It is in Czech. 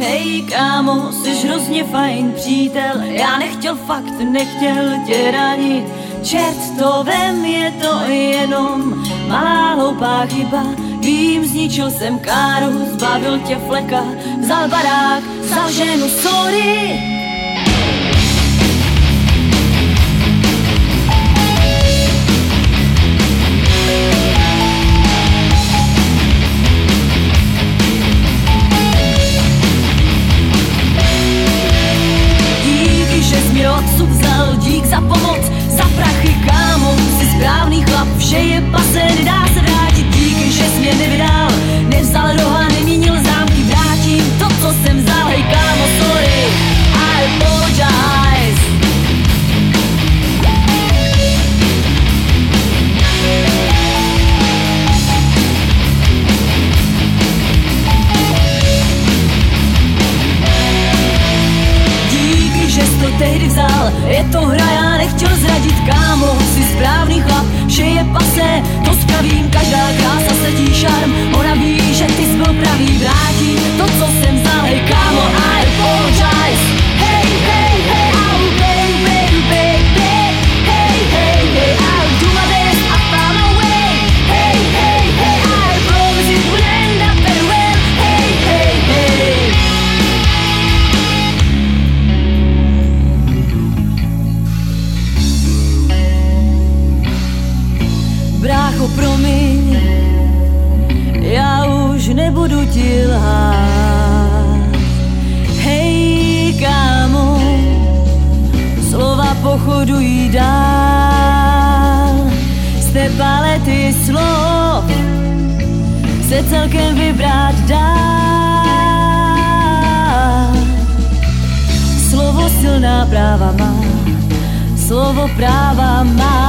Hej kámo, jsi hrozně fajn přítel, já nechtěl tě ranit. Čert to vem, je to jenom malá hloupá chyba. Vím, zničil jsem káru, zbavil tě fleka, vzal barák, vzal ženu, sorry. Odsud vzal, dík za pomoc, za prachy kámo, jsi správný chlap, vše je pase, nedá se vrátit, díky, že jsi mě nevydal, nevzal roha, nemínil zámky, vrátím to, co jsem vzal, hej kámo, sorry, I apologize. Že jsi to tehdy vzal, je to hra, já nechtěl zradit kámo, jsi správný chlap, vše je pase, to spravím, každá krása sedí šarm, ona ví, že ty jsi byl pravý, vrátí to, co jsem vzal, hej kámo, I apologize. Hey, hey, hey, I'll baby, baby, baby, hey, hey, hey, I'll do my best, I found a way, hey, hey, hey, I promise it will end up very well, hey, hey, hey. Brácho, promiň, já už nebudu ti lhát. Hej, kámo, slova pochodují dál. Z té palety slov se celkem vybrat dá. Slovo silná práva má, slovo práva má.